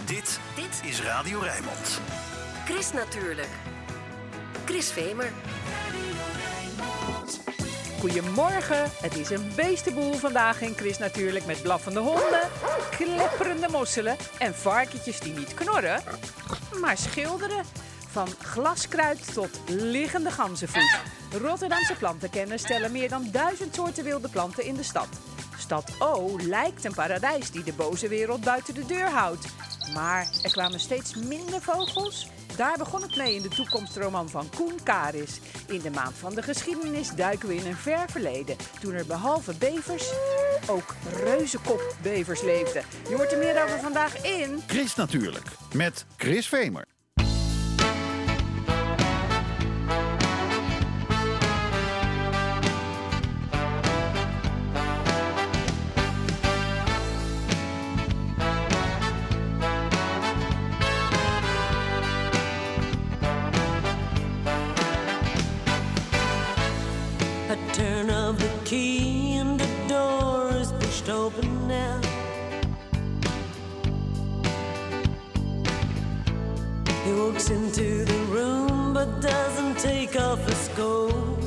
Dit is Radio Rijnmond. Chris natuurlijk. Chris Vemer. Goedemorgen, het is een beestenboel vandaag in Chris natuurlijk met blaffende honden, klepperende mosselen en varkentjes die niet knorren, maar schilderen. Van glaskruid tot liggende ganzenvoet. Rotterdamse plantenkenners stellen meer dan 1000 soorten wilde planten in de stad. Stad O lijkt een paradijs die de boze wereld buiten de deur houdt. Maar er kwamen steeds minder vogels. Daar begon het mee in de toekomstroman van Koen Karis. In de maand van de geschiedenis duiken we in een ver verleden. Toen er behalve bevers ook reuzenkopbevers leefden. Je hoort er meer over vandaag in Chris natuurlijk, met Chris Vemer. Open now. He walks into the room but doesn't take off his coat.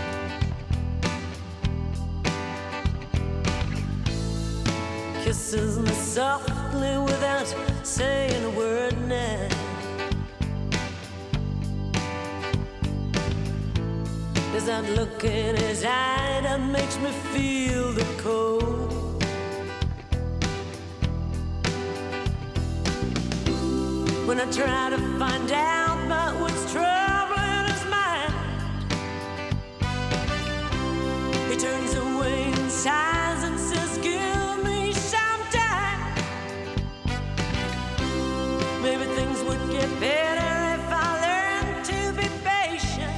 Kisses me softly without saying a word now. There's that look in his eye that makes me feel the cold. When I try to find out about what's troubling his mind, he turns away and sighs and says, give me some time. Maybe things would get better if I learned to be patient.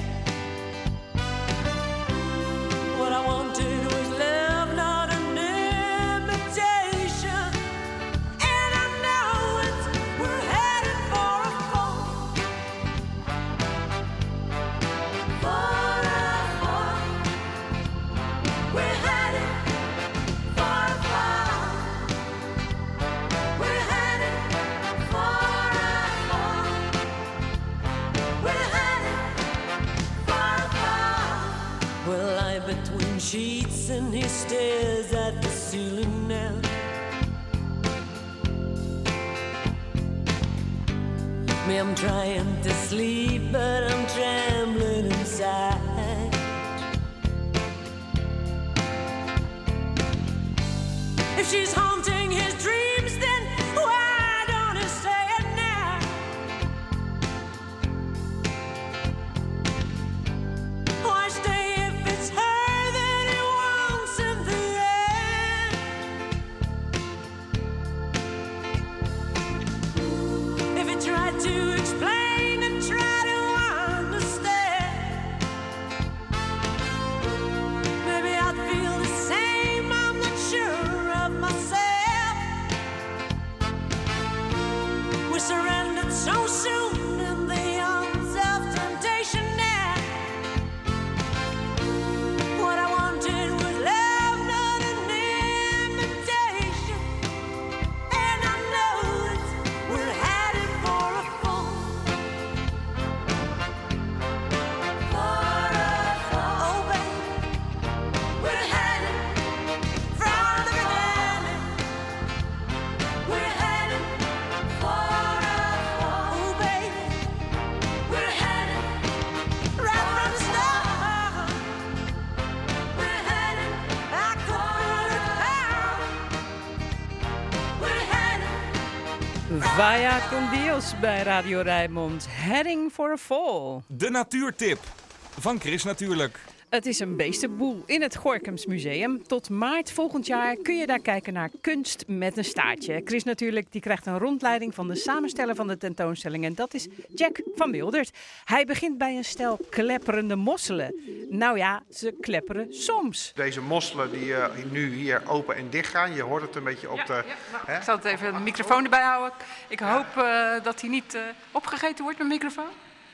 What I wanted was love, not an imitation. And I know we're headed for a fall. For a fall. We're headed for a fall. We're headed for a fall. We're headed for a fall. We'll lie between sheets and he stares at the ceiling now. Me, I'm trying to sleep, but I'm trembling inside. If she's haunting his dreams, then why don't he say it now? Why stay if it's her that he wants in the end? If he tried to explain and try to understand, maybe I'd feel the same. I'm not sure of myself. We surrendered so soon in the arms of temptation now. What I wanted was love, not an imitation. And I know that we're headed for a fall. For a fall. Oh, baby, we're headed from the beginning. We're headed for a fall. Oh, baby, we're headed right from the start. We're headed back for a pound. We're headed. Vaya con Dios bij Radio Rijnmond. Heading for a fall. De natuurtip van Chris natuurlijk. Het is een beestenboel in het Gorinchem Museum. Tot maart volgend jaar kun je daar kijken naar kunst met een staartje. Chris natuurlijk, die krijgt een rondleiding van de samensteller van de tentoonstelling. En dat is Jack van Wildert. Hij begint bij een stel klepperende mosselen. Nou ja, ze klepperen soms. Deze mosselen die nu hier open en dicht gaan, je hoort het een beetje op de... Nou, ik zal het even de microfoon erbij houden. Ik hoop dat hij niet opgegeten wordt, mijn microfoon.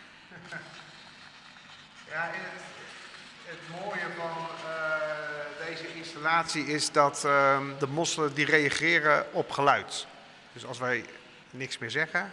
Ja, het mooie van deze installatie is dat de mosselen die reageren op geluid. Dus als wij niks meer zeggen.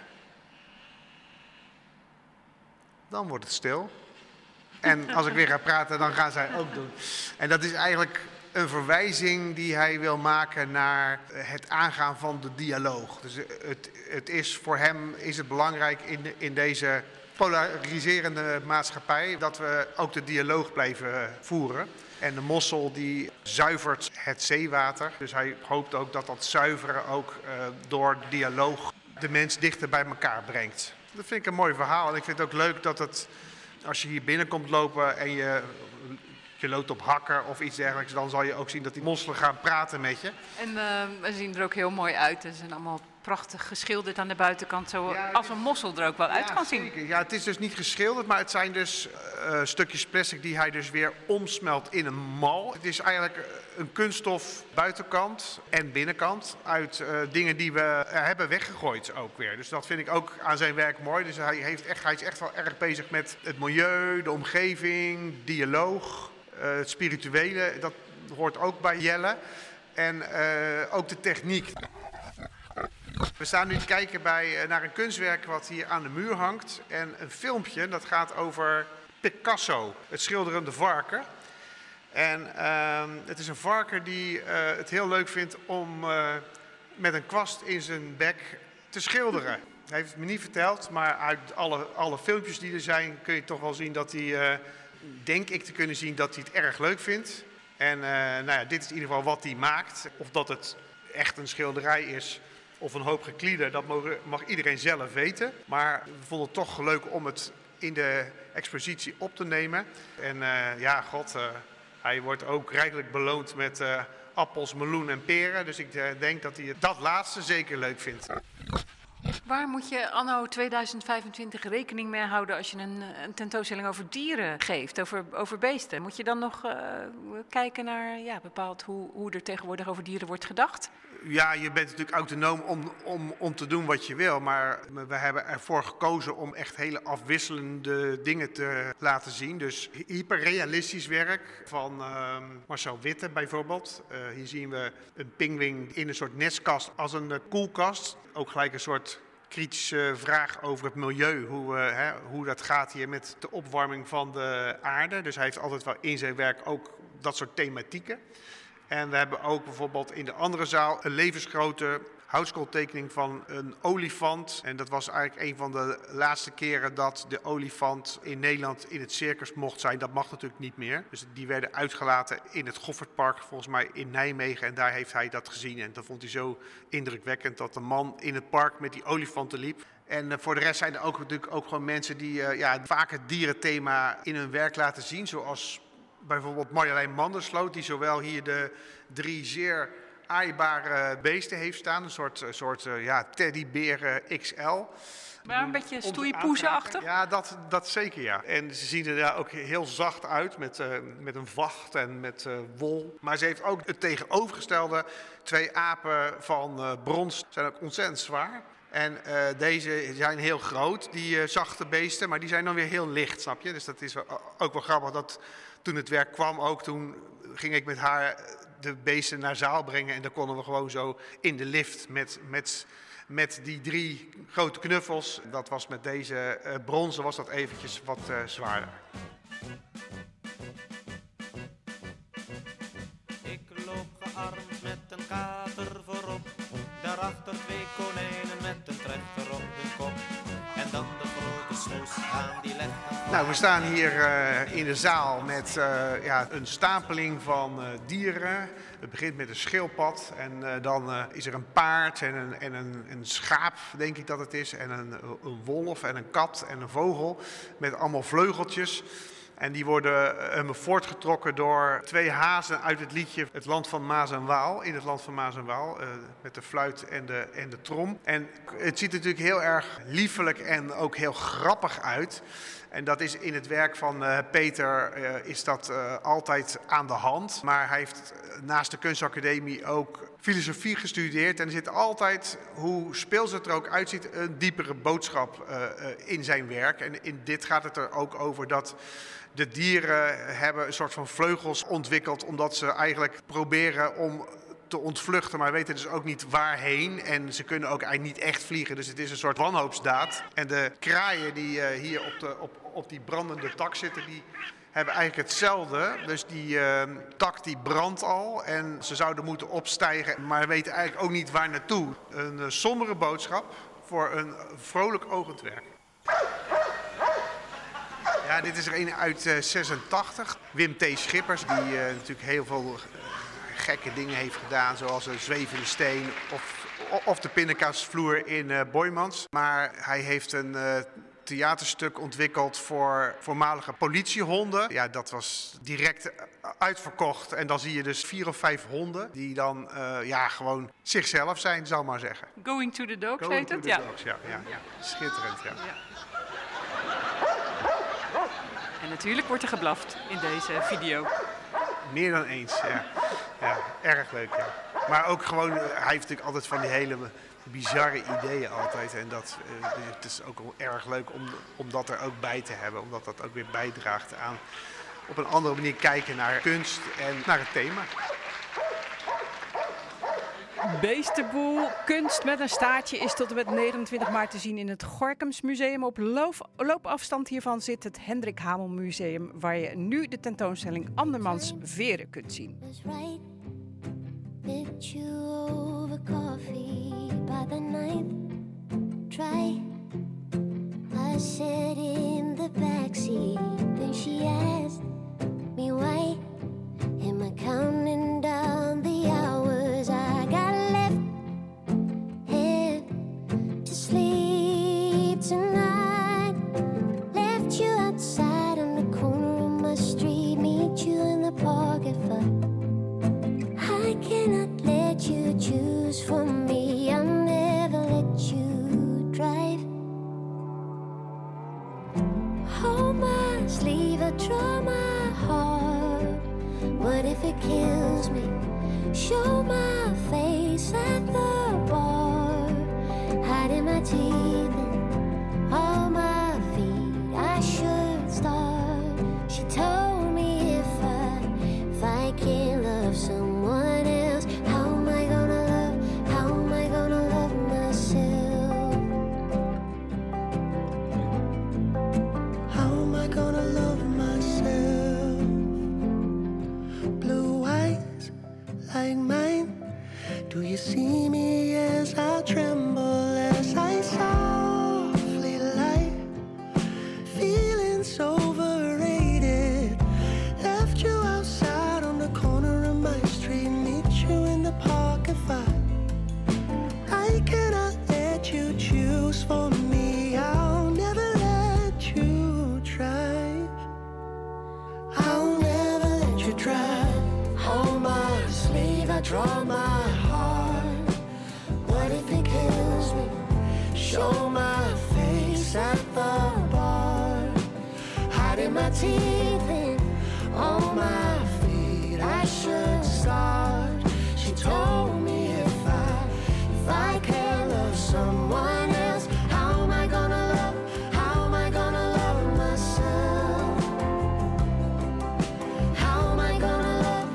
Dan wordt het stil. En als ik weer ga praten, dan gaan zij ook doen. En dat is eigenlijk een verwijzing die hij wil maken naar het aangaan van de dialoog. Dus het is voor hem is het belangrijk in deze polariserende maatschappij dat we ook de dialoog blijven voeren. En de mossel die zuivert het zeewater. Dus hij hoopt ook dat dat zuiveren ook door dialoog de mens dichter bij elkaar brengt. Dat vind ik een mooi verhaal. En ik vind het ook leuk dat het, als je hier binnenkomt lopen en je loopt op hakken of iets dergelijks, dan zal je ook zien dat die mosselen gaan praten met je. En we zien er ook heel mooi uit. Ze zijn allemaal prachtig geschilderd aan de buitenkant, zo als een mossel er ook wel uit kan zien. Zeker. Ja, het is dus niet geschilderd, maar het zijn dus stukjes plastic die hij dus weer omsmelt in een mal. Het is eigenlijk een kunststof buitenkant en binnenkant uit dingen die we hebben weggegooid ook weer. Dus dat vind ik ook aan zijn werk mooi. Dus hij is echt wel erg bezig met het milieu, de omgeving, dialoog, het spirituele. Dat hoort ook bij Jelle. En ook de techniek. We staan nu te kijken naar een kunstwerk wat hier aan de muur hangt. En een filmpje dat gaat over Picasso, het schilderende varken. En het is een varken die het heel leuk vindt om met een kwast in zijn bek te schilderen. Hij heeft het me niet verteld, maar uit alle filmpjes die er zijn kun je toch wel zien dat hij, denk ik te kunnen zien, dat hij het erg leuk vindt. En dit is in ieder geval wat hij maakt. Of dat het echt een schilderij is of een hoop geklieder, dat mag iedereen zelf weten. Maar we vonden het toch leuk om het in de expositie op te nemen. En hij wordt ook rijkelijk beloond met appels, meloen en peren. Dus ik denk dat hij dat laatste zeker leuk vindt. Waar moet je anno 2025 rekening mee houden als je een tentoonstelling over dieren geeft, over beesten? Moet je dan nog kijken naar bepaald hoe er tegenwoordig over dieren wordt gedacht? Ja, je bent natuurlijk autonoom om te doen wat je wil. Maar we hebben ervoor gekozen om echt hele afwisselende dingen te laten zien. Dus hyperrealistisch werk van Marcel Witte bijvoorbeeld. Hier zien we een pinguïn in een soort nestkast als een koelkast. Ook gelijk een soort kritische vraag over het milieu. Hoe dat gaat hier met de opwarming van de aarde. Dus hij heeft altijd wel in zijn werk ook dat soort thematieken. En we hebben ook bijvoorbeeld in de andere zaal een levensgrote houtskooltekening van een olifant. En dat was eigenlijk een van de laatste keren dat de olifant in Nederland in het circus mocht zijn. Dat mag natuurlijk niet meer. Dus die werden uitgelaten in het Goffertpark, volgens mij in Nijmegen. En daar heeft hij dat gezien. En dat vond hij zo indrukwekkend dat de man in het park met die olifanten liep. En voor de rest zijn er ook natuurlijk ook gewoon mensen die vaak het dierenthema in hun werk laten zien. Zoals bijvoorbeeld Marjolein Mandersloot, die zowel hier de 3 zeer aaibare beesten heeft staan. Een soort teddyberen XL. Maar een beetje stoeipoezenachtig? Ja, dat zeker, ja. En ze zien er daar ook heel zacht uit met een vacht en met wol. Maar ze heeft ook het tegenovergestelde. 2 apen van brons zijn ook ontzettend zwaar. En deze zijn heel groot, die zachte beesten, maar die zijn dan weer heel licht, snap je? Dus dat is ook wel grappig dat toen het werk kwam, toen ging ik met haar de beesten naar zaal brengen. En dan konden we gewoon zo in de lift met die 3 grote knuffels. Dat was met deze bronzen was dat eventjes wat zwaarder. Ik loop gearmd met een kater voorop. Daarachter 2 konijnen met een trechter op hun kop. En dan de grote snoes aan die leggen. Nou, we staan hier in de zaal met een stapeling van dieren. Het begint met een schildpad en dan is er een paard en een schaap, denk ik dat het is. En een wolf en een kat en een vogel met allemaal vleugeltjes. En die worden voortgetrokken door 2 hazen uit het liedje Het Land van Maas en Waal. In het Land van Maas en Waal, met de fluit en de trom. En het ziet er natuurlijk heel erg liefelijk en ook heel grappig uit. En dat is in het werk van Peter is dat altijd aan de hand. Maar hij heeft naast de kunstacademie ook filosofie gestudeerd. En er zit altijd, hoe speels het er ook uitziet, een diepere boodschap in zijn werk. En in dit gaat het er ook over dat de dieren hebben een soort van vleugels ontwikkeld, omdat ze eigenlijk proberen om te ontvluchten, maar weten dus ook niet waarheen. En ze kunnen ook eigenlijk niet echt vliegen, dus het is een soort wanhoopsdaad. En de kraaien die hier op die brandende tak zitten, die hebben eigenlijk hetzelfde. Dus die tak die brandt al en ze zouden moeten opstijgen, maar weten eigenlijk ook niet waar naartoe. Een sombere boodschap voor een vrolijk ogend werk. Ja, dit is er een uit 86. Wim T. Schippers, die natuurlijk heel veel gekke dingen heeft gedaan, zoals een zwevende steen of de pindakaasvloer in Boijmans. Maar hij heeft een theaterstuk ontwikkeld voor voormalige politiehonden. Ja, dat was direct uitverkocht. En dan zie je dus 4 of 5 honden die dan gewoon zichzelf zijn, zal ik maar zeggen. Going to the dogs Going heet to het? the Ja. dogs, ja. Schitterend, ja. En natuurlijk wordt er geblaft in deze video. Meer dan eens, ja. Erg leuk, ja. Maar ook gewoon, hij heeft natuurlijk altijd van die hele bizarre ideeën altijd. En het is ook wel erg leuk om dat er ook bij te hebben. Omdat dat ook weer bijdraagt aan op een andere manier kijken naar kunst en naar het thema. Beestenboel, kunst met een staartje is tot en met 29 maart te zien in het Gorinchem Museum. Op loopafstand hiervan zit het Hendrik Hamel Museum, waar je nu de tentoonstelling Andermans Veren kunt zien. I sat in the backseat, then she asked me why. Am I counting down the hours I got left here to sleep tonight? Left you outside on the corner of my street, meet you in the park at 5. I cannot let you choose for me, I'll never let you drive. Hold my sleeve, I draw my heart. What if it kills me? Show my face at the bar, hiding my teeth and all my feet. I should start. She told me if I can't love someone else, how am I gonna love myself? How am I gonna love myself? Blue eyes like mine. Do you see me as I tremble, as I softly lie? Feelings overrated. Left you outside on the corner of my street, meet you in the park at 5. I cannot let you choose for me, I'll never let you drive. I'll never let you drive. Hold my sleeve, I draw my heart. What if it kills me? Show my face at the bar, hiding my teeth in all my feet. I should start. She told me if I can't love someone else, how am I gonna love myself? How am I gonna love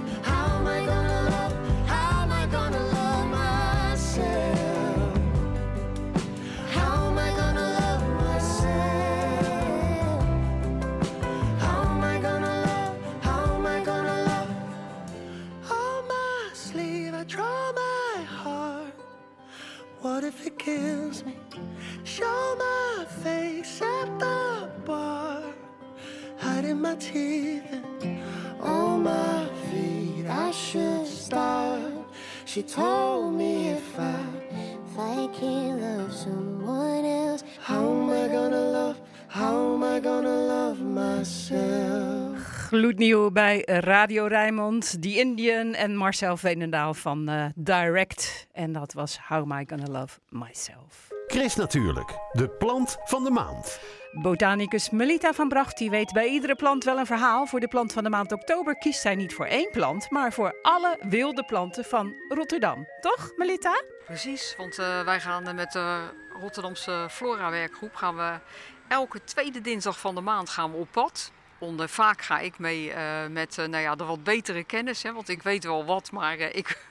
myself? How am I gonna love myself? How am I gonna love? On my sleeve I draw my heart. What if it kills me? Show my face at the bar, hiding my teeth and all my feet. I should start. She told me if I can't love someone else, how am I gonna love myself? Gloednieuw bij Radio Rijnmond, The Indian en Marcel Veenendaal van Direct. En dat was How Am I Gonna Love Myself. Chris Natuurlijk, de plant van de maand. Botanicus Melita van Bracht die weet bij iedere plant wel een verhaal. Voor de plant van de maand oktober kiest zij niet voor één plant, maar voor alle wilde planten van Rotterdam. Toch, Melita? Precies, want wij gaan met de Rotterdamse Flora-werkgroep gaan we elke tweede dinsdag van de maand gaan we op pad. Vaak ga ik mee met de wat betere kennis, hè, want ik weet wel wat, maar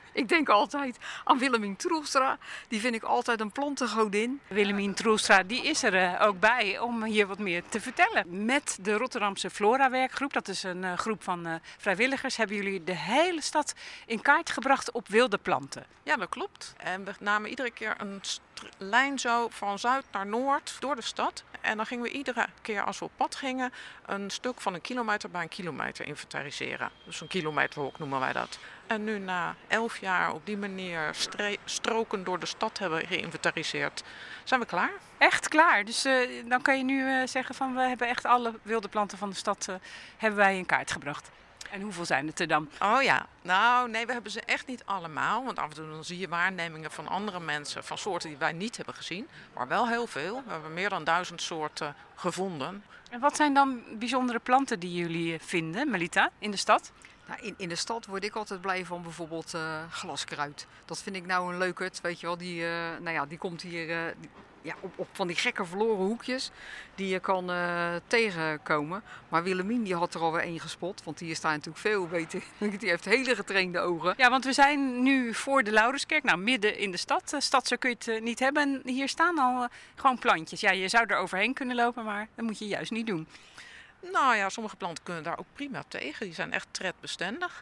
Ik denk altijd aan Willemien Troelstra. Die vind ik altijd een plantengodin. Willemien Troelstra, die is er ook bij om hier wat meer te vertellen. Met de Rotterdamse Flora-werkgroep, dat is een groep van vrijwilligers, hebben jullie de hele stad in kaart gebracht op wilde planten. Ja, dat klopt. En we namen iedere keer een lijn zo van zuid naar noord door de stad. En dan gingen we iedere keer als we op pad gingen een stuk van 1 kilometer bij 1 kilometer inventariseren. Dus een kilometerhok noemen wij dat. En nu na 11 jaar op die manier stroken door de stad hebben geïnventariseerd, zijn we klaar. Echt klaar? Dus dan kan je nu zeggen van we hebben echt alle wilde planten van de stad hebben wij in kaart gebracht. En hoeveel zijn het er dan? Oh ja, nou nee, we hebben ze echt niet allemaal. Want af en toe dan zie je waarnemingen van andere mensen van soorten die wij niet hebben gezien. Maar wel heel veel. We hebben meer dan 1000 soorten gevonden. En wat zijn dan bijzondere planten die jullie vinden, Melita, in de stad? Nou, in de stad word ik altijd blij van bijvoorbeeld glaskruid. Dat vind ik nou een leukert, weet je wel. Die komt hier op van die gekke verloren hoekjes die je kan tegenkomen. Maar Willemien die had er alweer 1 gespot, want die staat natuurlijk veel beter. Die heeft hele getrainde ogen. Ja, want we zijn nu voor de Laurenskerk, nou midden in de stad. Stad, zo kun je het niet hebben. En hier staan al gewoon plantjes. Ja, je zou er overheen kunnen lopen, maar dat moet je juist niet doen. Nou ja, sommige planten kunnen daar ook prima tegen. Die zijn echt tredbestendig.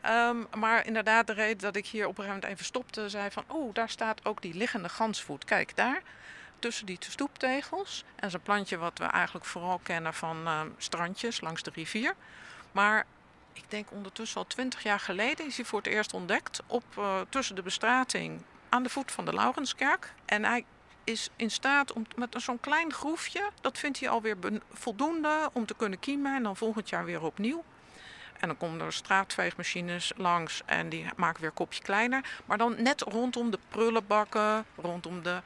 Maar inderdaad, de reden dat ik hier op een gegeven moment even stopte, zei van, oh, daar staat ook die liggende gansvoet. Kijk, daar, tussen die stoeptegels. En dat is een plantje wat we eigenlijk vooral kennen van strandjes langs de rivier. Maar ik denk ondertussen al 20 jaar geleden is hij voor het eerst ontdekt tussen de bestrating aan de voet van de Laurenskerk. En hij is in staat om met zo'n klein groefje, dat vindt hij alweer voldoende om te kunnen kiemen en dan volgend jaar weer opnieuw. En dan komen er straatveegmachines langs en die maken weer een kopje kleiner. Maar dan net rondom de prullenbakken, rondom de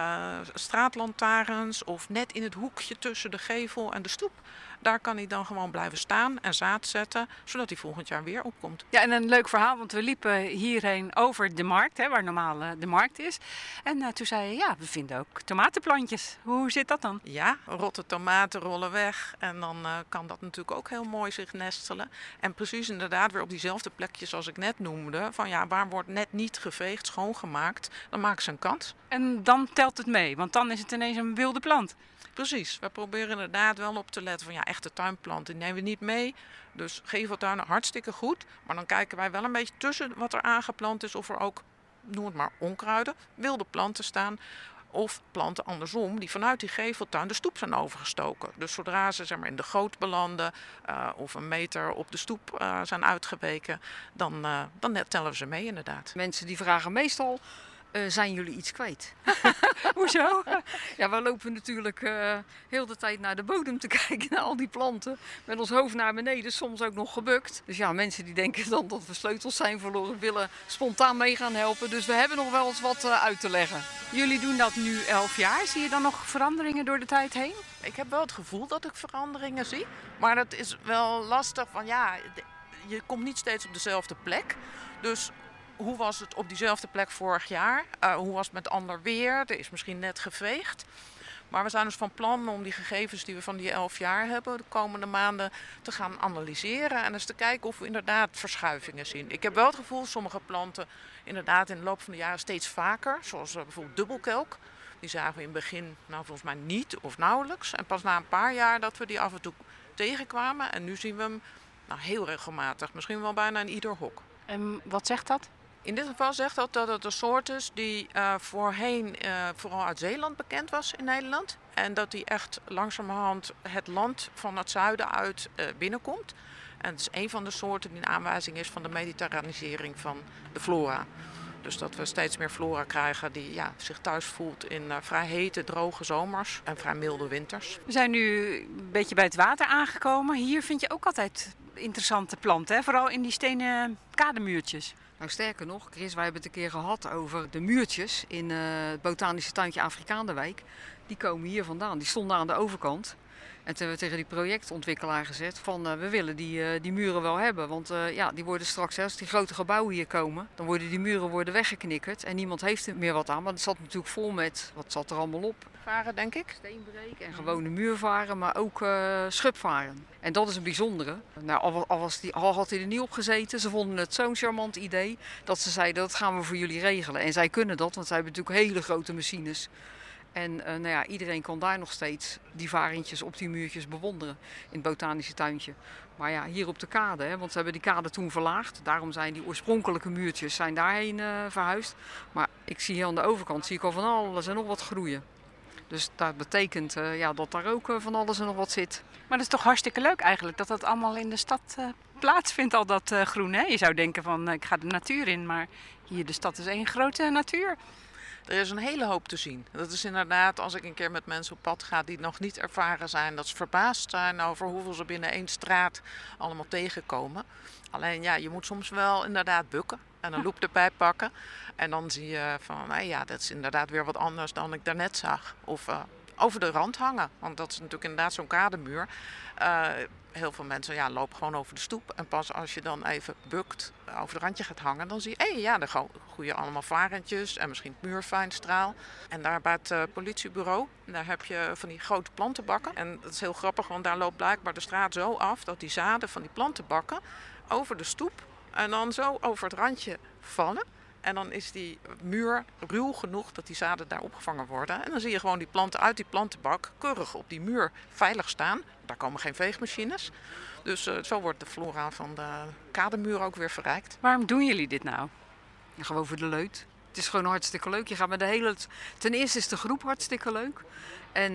straatlantaarns of net in het hoekje tussen de gevel en de stoep. Daar kan hij dan gewoon blijven staan en zaad zetten, zodat hij volgend jaar weer opkomt. Ja, en een leuk verhaal, want we liepen hierheen over de markt, waar normaal de markt is. En toen zei je, ja, we vinden ook tomatenplantjes. Hoe zit dat dan? Ja, rotte tomaten rollen weg en dan kan dat natuurlijk ook heel mooi zich nestelen. En precies inderdaad weer op diezelfde plekjes als ik net noemde, van ja, waar wordt net niet geveegd, schoongemaakt, dan maken ze een kans. En dan telt het mee, want dan is het ineens een wilde plant. Precies, we proberen inderdaad wel op te letten van ja, echte tuinplanten die nemen we niet mee. Dus geveltuinen hartstikke goed, maar dan kijken wij wel een beetje tussen wat er aangeplant is of er ook, noem het maar onkruiden, wilde planten staan. Of planten andersom die vanuit die geveltuin de stoep zijn overgestoken. Dus zodra ze zeg maar, in de goot belanden of een meter op de stoep zijn uitgeweken, dan tellen we ze mee inderdaad. Mensen die vragen meestal, zijn jullie iets kwijt? Hoezo? Ja, we lopen natuurlijk heel de tijd naar de bodem te kijken, naar al die planten. Met ons hoofd naar beneden, soms ook nog gebukt. Dus ja, mensen die denken dan dat we sleutels zijn verloren, willen spontaan mee gaan helpen. Dus we hebben nog wel eens wat uit te leggen. Jullie doen dat nu 11 jaar. Zie je dan nog veranderingen door de tijd heen? Ik heb wel het gevoel dat ik veranderingen zie. Maar dat is wel lastig, van ja, je komt niet steeds op dezelfde plek. Dus hoe was het op diezelfde plek vorig jaar? Hoe was het met ander weer? Er is misschien net geveegd. Maar we zijn dus van plan om die gegevens die we van die 11 jaar hebben de komende maanden te gaan analyseren. En eens te kijken of we inderdaad verschuivingen zien. Ik heb wel het gevoel dat sommige planten inderdaad in de loop van de jaren steeds vaker. Zoals bijvoorbeeld dubbelkelk. Die zagen we in het begin volgens mij niet of nauwelijks. En pas na een paar jaar dat we die af en toe tegenkwamen. En nu zien we hem heel regelmatig. Misschien wel bijna in ieder hok. En wat zegt dat? In dit geval zegt dat het een soort is die voorheen vooral uit Zeeland bekend was in Nederland. En dat die echt langzamerhand het land van het zuiden uit binnenkomt. En het is een van de soorten die een aanwijzing is van de mediterranisering van de flora. Dus dat we steeds meer flora krijgen die zich thuis voelt in vrij hete, droge zomers en vrij milde winters. We zijn nu een beetje bij het water aangekomen. Hier vind je ook altijd interessante planten, hè? Vooral in die stenen kademuurtjes. Nou, sterker nog, Chris, wij hebben het een keer gehad over de muurtjes in het botanische tuintje Afrikaanderwijk. Die komen hier vandaan. Die stonden aan de overkant. En toen hebben we tegen die projectontwikkelaar gezegd van we willen die muren wel hebben. Want die worden straks, als die grote gebouwen hier komen, dan worden die muren weggeknikkerd. En niemand heeft er meer wat aan. Maar het zat natuurlijk vol met, wat zat er allemaal op? Varen, denk ik. Steenbreek en gewone muurvaren, maar ook schubvaren. En dat is een bijzondere. Nou, al had hij er niet op gezeten, ze vonden het zo'n charmant idee dat ze zeiden dat gaan we voor jullie regelen. En zij kunnen dat, want zij hebben natuurlijk hele grote machines. En iedereen kan daar nog steeds die varentjes op die muurtjes bewonderen in het botanische tuintje. Maar ja, hier op de kade, want ze hebben die kade toen verlaagd. Daarom zijn die oorspronkelijke muurtjes daarheen verhuisd. Maar ik zie hier aan de overkant al van alles en nog wat groeien. Dus dat betekent dat daar ook van alles en nog wat zit. Maar dat is toch hartstikke leuk eigenlijk, dat dat allemaal in de stad plaatsvindt, al dat groen. Hè? Je zou denken van ik ga de natuur in, maar hier de stad is één grote natuur. Er is een hele hoop te zien. Dat is inderdaad, als ik een keer met mensen op pad ga die nog niet ervaren zijn, dat ze verbaasd zijn over hoeveel ze binnen één straat allemaal tegenkomen. Alleen je moet soms wel inderdaad bukken en een loep erbij pakken. En dan zie je van, dat is inderdaad weer wat anders dan ik daarnet zag. Of over de rand hangen, want dat is natuurlijk inderdaad zo'n kademuur. Heel veel mensen lopen gewoon over de stoep. En pas als je dan even bukt, over het randje gaat hangen, dan zie je, daar groeien allemaal varentjes en misschien muurfijnstraal. En daar bij het politiebureau, daar heb je van die grote plantenbakken. En dat is heel grappig, want daar loopt blijkbaar de straat zo af dat die zaden van die plantenbakken over de stoep en dan zo over het randje vallen. En dan is die muur ruw genoeg dat die zaden daar opgevangen worden. En dan zie je gewoon die planten uit die plantenbak keurig op die muur veilig staan. Daar komen geen veegmachines. Dus zo wordt de flora van de kademuur ook weer verrijkt. Waarom doen jullie dit nou? Gewoon voor de leut. Het is gewoon hartstikke leuk. Je gaat met de hele... Ten eerste is de groep hartstikke leuk. En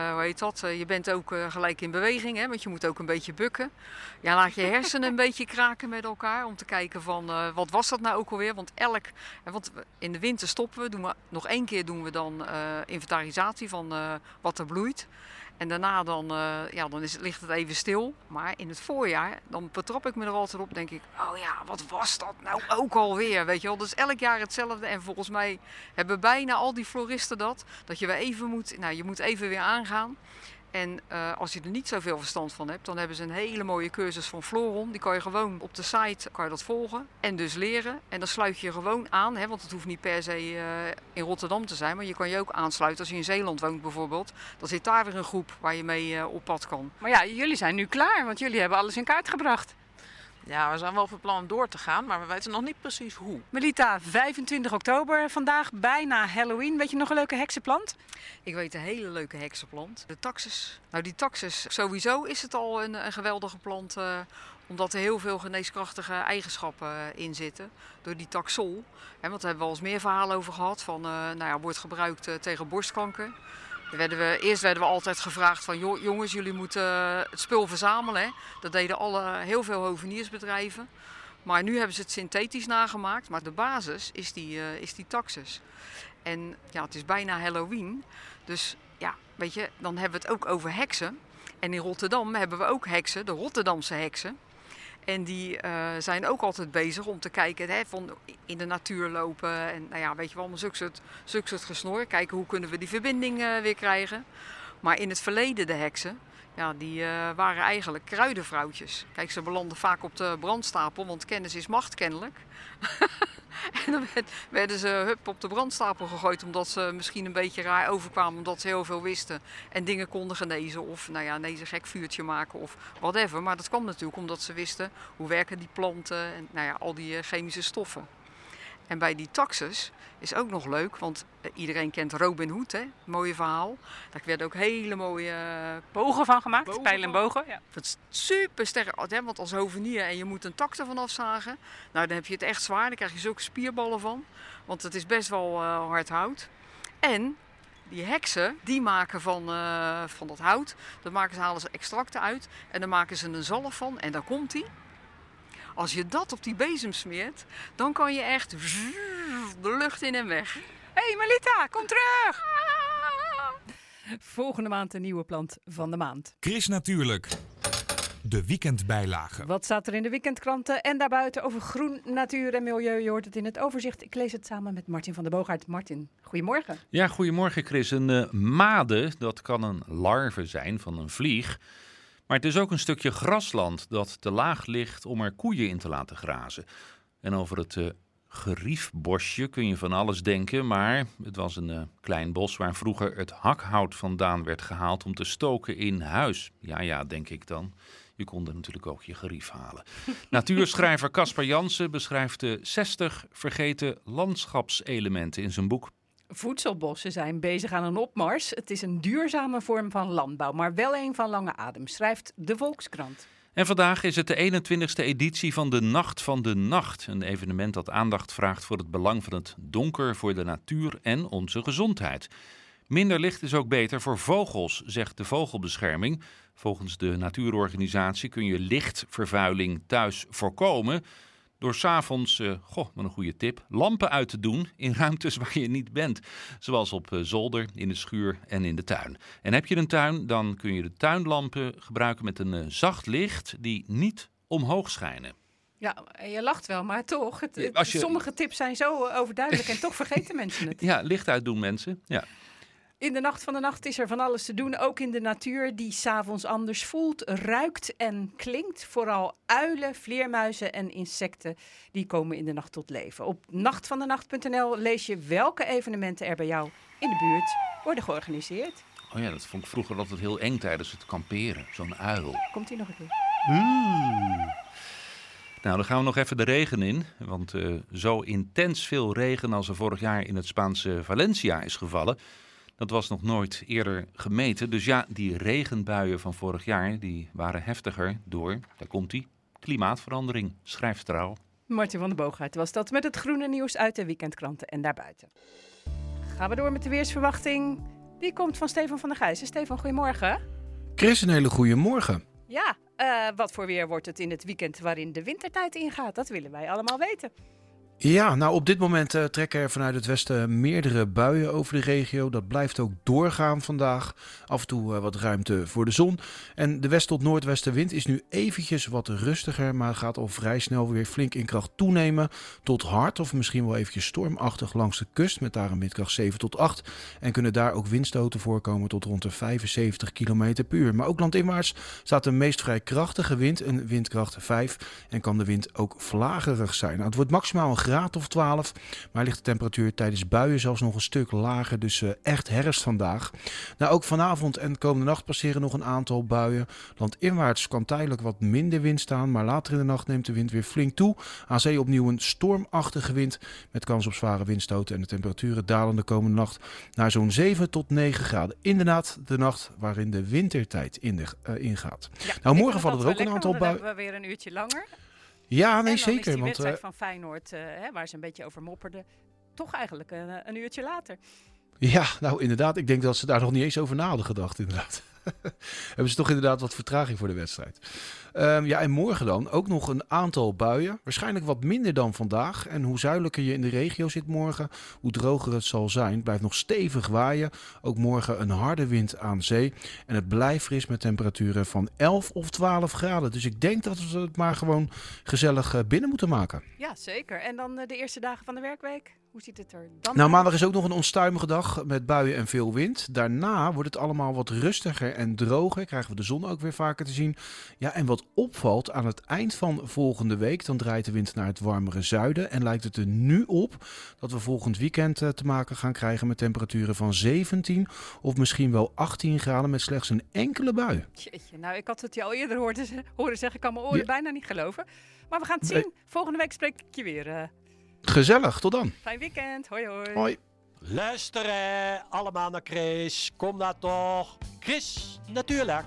je bent ook gelijk in beweging, hè? Want je moet ook een beetje bukken. Ja, laat je hersenen een beetje kraken met elkaar om te kijken van wat was dat nou ook alweer. Want in de winter stoppen we, nog 1 keer doen we dan inventarisatie van wat er bloeit. En daarna ligt het even stil. Maar in het voorjaar, dan betrap ik me er altijd op, denk ik, wat was dat nou ook alweer, weet je wel. Dus elk jaar hetzelfde. En volgens mij hebben bijna al die floristen dat je weer even je moet even weer aangaan. En als je er niet zoveel verstand van hebt, dan hebben ze een hele mooie cursus van Floron. Die kan je gewoon op de site dat volgen en dus leren. En dan sluit je gewoon aan, hè, want het hoeft niet per se in Rotterdam te zijn. Maar je kan je ook aansluiten als je in Zeeland woont bijvoorbeeld. Dan zit daar weer een groep waar je mee op pad kan. Maar ja, jullie zijn nu klaar, want jullie hebben alles in kaart gebracht. Ja, we zijn wel van plan om door te gaan, maar we weten nog niet precies hoe. Melita, 25 oktober vandaag, bijna Halloween. Weet je nog een leuke heksenplant? Ik weet een hele leuke heksenplant. De taxus. Nou, die taxus, sowieso is het al een geweldige plant, omdat er heel veel geneeskrachtige eigenschappen in zitten. Door die taxol. Want daar hebben we al eens meer verhalen over gehad. Wordt gebruikt tegen borstkanker. Eerst werden we altijd gevraagd van jongens, jullie moeten het spul verzamelen. Hè? Dat deden heel veel hoveniersbedrijven. Maar nu hebben ze het synthetisch nagemaakt. Maar de basis is die taxus. En het is bijna Halloween. Dus weet je, dan hebben we het ook over heksen. En in Rotterdam hebben we ook heksen, de Rotterdamse heksen. En die zijn ook altijd bezig om te kijken, van in de natuur lopen. En weet je wel, zulk soort gesnor. Kijken hoe kunnen we die verbinding weer krijgen. Maar in het verleden de heksen, die waren eigenlijk kruidenvrouwtjes. Kijk, ze belanden vaak op de brandstapel, want kennis is macht kennelijk. En dan werden ze op de brandstapel gegooid omdat ze misschien een beetje raar overkwamen. Omdat ze heel veel wisten en dingen konden genezen. Of een gek vuurtje maken of whatever. Maar dat kwam natuurlijk omdat ze wisten hoe werken die planten en al die chemische stoffen. En bij die taxus is ook nog leuk, want iedereen kent Robin Hood, hè? Mooie verhaal. Daar werden ook hele mooie bogen van gemaakt, pijlen en bogen. Ja. Dat is super sterk, hè? Want als hovenier en je moet een tak ervan afzagen, dan heb je het echt zwaar. Dan krijg je zulke spierballen van, want het is best wel hard hout. En die heksen, die maken van dat hout, halen ze extracten uit en dan maken ze een zalf van en daar komt die. Als je dat op die bezem smeert, dan kan je echt de lucht in en weg. Hé, Melita, kom terug! Volgende maand een nieuwe plant van de maand. Chris Natuurlijk. De weekendbijlage. Wat staat er in de weekendkranten en daarbuiten over groen, natuur en milieu? Je hoort het in het overzicht. Ik lees het samen met Martin van der Boogaard. Martin, goedemorgen. Ja, goedemorgen Chris. Een made, dat kan een larve zijn van een vlieg. Maar het is ook een stukje grasland dat te laag ligt om er koeien in te laten grazen. En over het geriefbosje kun je van alles denken, maar het was een klein bos waar vroeger het hakhout vandaan werd gehaald om te stoken in huis. Ja, denk ik dan. Je kon er natuurlijk ook je gerief halen. Natuurschrijver Caspar Jansen beschrijft de 60 vergeten landschapselementen in zijn boek. Voedselbossen zijn bezig aan een opmars. Het is een duurzame vorm van landbouw, maar wel een van lange adem, schrijft de Volkskrant. En vandaag is het de 21ste editie van de Nacht van de Nacht. Een evenement dat aandacht vraagt voor het belang van het donker voor de natuur en onze gezondheid. Minder licht is ook beter voor vogels, zegt de Vogelbescherming. Volgens de natuurorganisatie kun je lichtvervuiling thuis voorkomen door 's avonds, wat een goede tip, lampen uit te doen in ruimtes waar je niet bent. Zoals op zolder, in de schuur en in de tuin. En heb je een tuin, dan kun je de tuinlampen gebruiken met een zacht licht die niet omhoog schijnen. Ja, je lacht wel, maar toch. Als je... Sommige tips zijn zo overduidelijk en toch vergeten mensen het. Ja, licht uitdoen mensen, ja. In de Nacht van de Nacht is er van alles te doen, ook in de natuur die 's avonds anders voelt, ruikt en klinkt. Vooral uilen, vleermuizen en insecten die komen in de nacht tot leven. Op nachtvandenacht.nl lees je welke evenementen er bij jou in de buurt worden georganiseerd. Oh ja, dat vond ik vroeger altijd heel eng tijdens het kamperen, zo'n uil. Komt hier nog een keer. Nou, dan gaan we nog even de regen in. Want zo intens veel regen als er vorig jaar in het Spaanse Valencia is gevallen, dat was nog nooit eerder gemeten. Dus ja, die regenbuien van vorig jaar die waren heftiger door, daar komt-ie, klimaatverandering, schrijft Trouw. Martin van der Boogaard was dat met het groene nieuws uit de weekendkranten en daarbuiten. Gaan we door met de weersverwachting. Die komt van Stefan van der Gijzen. Stefan, goedemorgen. Chris, een hele goede morgen. Ja, wat voor weer wordt het in het weekend waarin de wintertijd ingaat? Dat willen wij allemaal weten. Ja, nou op dit moment trekken er vanuit het westen meerdere buien over de regio. Dat blijft ook doorgaan vandaag. Af en toe wat ruimte voor de zon. En de west- tot noordwestenwind is nu eventjes wat rustiger, maar gaat al vrij snel weer flink in kracht toenemen. Tot hard of misschien wel eventjes stormachtig langs de kust met daar een windkracht 7 tot 8. En kunnen daar ook windstoten voorkomen tot rond de 75 km per uur. Maar ook landinwaarts staat de meest vrij krachtige wind, een windkracht 5. En kan de wind ook vlagerig zijn. Nou, het wordt maximaal een graad of 12, maar ligt de temperatuur tijdens buien zelfs nog een stuk lager, dus echt herfst vandaag. Nou, ook vanavond en komende nacht passeren nog een aantal buien. Landinwaarts kan tijdelijk wat minder wind staan, maar later in de nacht neemt de wind weer flink toe. Aan zee opnieuw een stormachtige wind met kans op zware windstoten en de temperaturen dalen de komende nacht naar zo'n 7 tot 9 graden. Inderdaad, de nacht waarin de wintertijd ingaat. Ja, nou, morgen vallen er ook een aantal buien. Dan hebben we weer een uurtje langer. Ja, nee, en zeker. Is die want wedstrijd van Feyenoord, waar ze een beetje over mopperden, toch eigenlijk een uurtje later. Ja, nou inderdaad. Ik denk dat ze daar nog niet eens over na hadden gedacht, inderdaad. Hebben ze toch inderdaad wat vertraging voor de wedstrijd. En morgen dan ook nog een aantal buien. Waarschijnlijk wat minder dan vandaag. En hoe zuidelijker je in de regio zit morgen, hoe droger het zal zijn. Het blijft nog stevig waaien. Ook morgen een harde wind aan zee. En het blijft fris met temperaturen van 11 of 12 graden. Dus ik denk dat we het maar gewoon gezellig binnen moeten maken. Ja, zeker. En dan de eerste dagen van de werkweek. Hoe ziet het er dan Nou, maandag is ook nog een onstuimige dag met buien en veel wind. Daarna wordt het allemaal wat rustiger en droger. Krijgen we de zon ook weer vaker te zien. Ja, en wat opvalt aan het eind van volgende week, dan draait de wind naar het warmere zuiden. En lijkt het er nu op dat we volgend weekend te maken gaan krijgen met temperaturen van 17 of misschien wel 18 graden met slechts een enkele bui. Jeetje, nou, ik had het je al eerder horen zeggen. Ik kan mijn oren bijna niet geloven. Maar we gaan het zien. Volgende week spreek ik je weer. Gezellig, tot dan. Fijn weekend. Hoi, hoi. Hoi. Luisteren allemaal naar Chris. Kom daar toch. Chris, natuurlijk.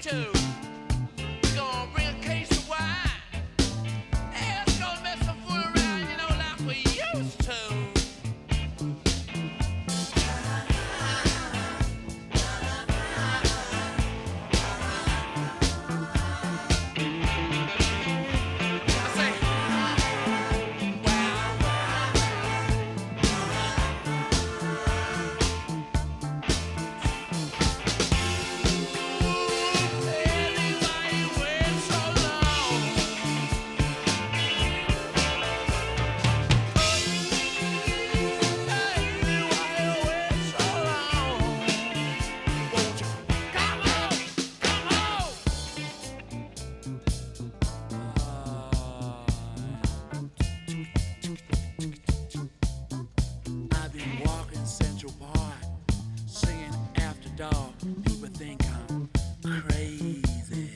to. Gonna bring a case of wine. Hey, let's go mess some fool around, you know, like we used to. I've been walking Central Park, singing After Dark. People think I'm crazy.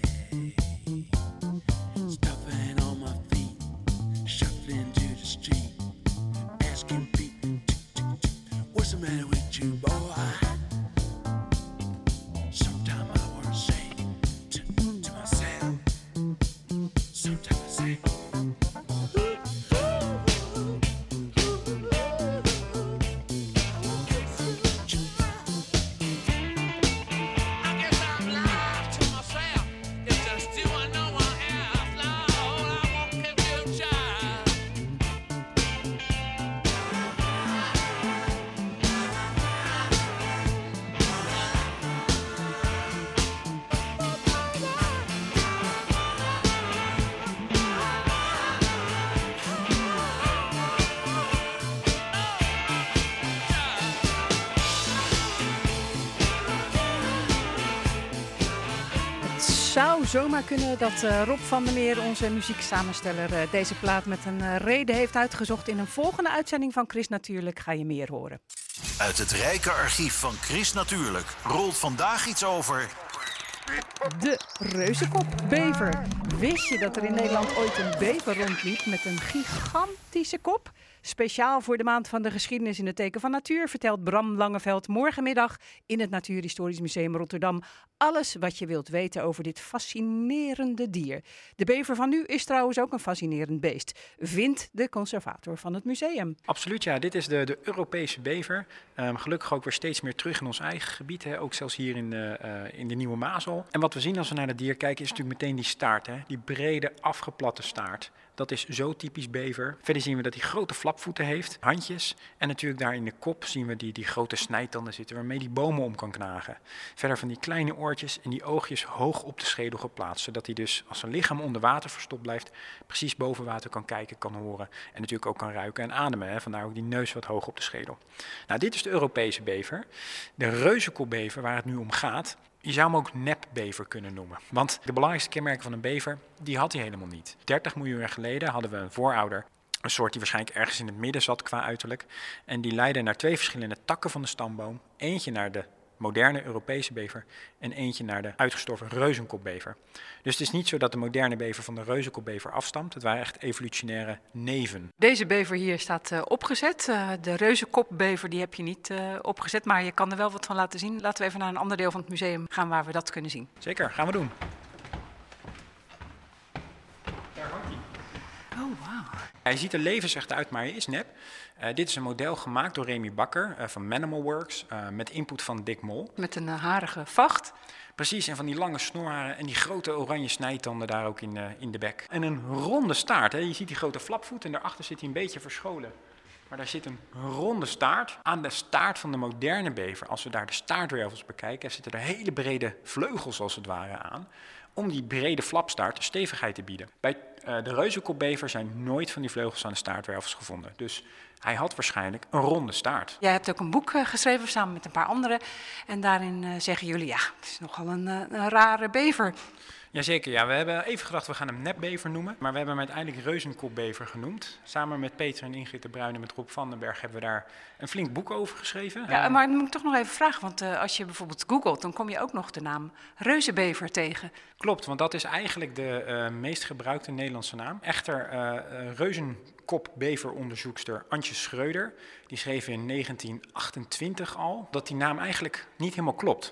Stuffing on my feet, shuffling to the street, asking people, what's the matter with you, boy? Sometimes I want to say to myself, sometimes I say, Het zou zomaar kunnen dat Rob van der Meer, onze muzieksamensteller, deze plaat met een reden heeft uitgezocht. In een volgende uitzending van Chris Natuurlijk ga je meer horen. Uit het rijke archief van Chris Natuurlijk rolt vandaag iets over... De reuzenkopbever. Wist je dat er in Nederland ooit een bever rondliep met een gigantische kop? Speciaal voor de maand van de geschiedenis in het teken van natuur vertelt Bram Langeveld morgenmiddag in het Natuurhistorisch Museum Rotterdam alles wat je wilt weten over dit fascinerende dier. De bever van nu is trouwens ook een fascinerend beest, vindt de conservator van het museum. Absoluut, ja. Dit is de Europese bever. Gelukkig ook weer steeds meer terug in ons eigen gebied, hè. Ook zelfs hier in de Nieuwe Maasel. En wat we zien als we naar het dier kijken is natuurlijk meteen die staart, hè. Die brede, afgeplatte staart. Dat is zo typisch bever. Verder zien we dat hij grote flapvoeten heeft, handjes. En natuurlijk daar in de kop zien we die grote snijtanden zitten waarmee hij bomen om kan knagen. Verder van die kleine oortjes en die oogjes hoog op de schedel geplaatst. Zodat hij dus als zijn lichaam onder water verstopt blijft, precies boven water kan kijken, kan horen. En natuurlijk ook kan ruiken en ademen. Hè. Vandaar ook die neus wat hoog op de schedel. Nou, dit is de Europese bever. De reuzenkopbever waar het nu om gaat. Je zou hem ook nepbever kunnen noemen. Want de belangrijkste kenmerken van een bever, die had hij helemaal niet. 30 miljoen jaar geleden hadden we een voorouder. Een soort die waarschijnlijk ergens in het midden zat qua uiterlijk. En die leidde naar 2 verschillende takken van de stamboom. Eentje naar de moderne Europese bever en eentje naar de uitgestorven reuzenkopbever. Dus het is niet zo dat de moderne bever van de reuzenkopbever afstamt. Het waren echt evolutionaire neven. Deze bever hier staat opgezet. De reuzenkopbever die heb je niet opgezet, maar je kan er wel wat van laten zien. Laten we even naar een ander deel van het museum gaan waar we dat kunnen zien. Zeker, gaan we doen. Oh, wauw. Hij ziet er levensecht uit, maar hij is nep. Dit is een model gemaakt door Remy Bakker van Manimal Works met input van Dick Mol. Met een harige vacht. Precies, en van die lange snorharen en die grote oranje snijtanden daar ook in de bek. En een ronde staart, hè. Je ziet die grote flapvoet en daarachter zit hij een beetje verscholen. Maar daar zit een ronde staart. Aan de staart van de moderne bever, als we daar de staartwervels bekijken, zitten er hele brede vleugels als het ware aan, om die brede flapstaart stevigheid te bieden. Bij de reuzenkopbever zijn nooit van die vleugels aan de staartwervels gevonden. Dus hij had waarschijnlijk een ronde staart. Jij hebt ook een boek geschreven samen met een paar anderen. En daarin zeggen jullie, ja, het is nogal een rare bever. Jazeker, ja. We hebben even gedacht, we gaan hem nepbever noemen. Maar we hebben hem uiteindelijk reuzenkopbever genoemd. Samen met Peter en Ingrid de Bruin en met Rob van den Berg hebben we daar een flink boek over geschreven. Ja, maar dan moet ik toch nog even vragen, want als je bijvoorbeeld googelt, dan kom je ook nog de naam reuzenbever tegen. Klopt, want dat is eigenlijk de meest gebruikte Nederlandse naam. Echter, reuzenkopbeveronderzoekster Antje Schreuder, die schreef in 1928 al dat die naam eigenlijk niet helemaal klopt.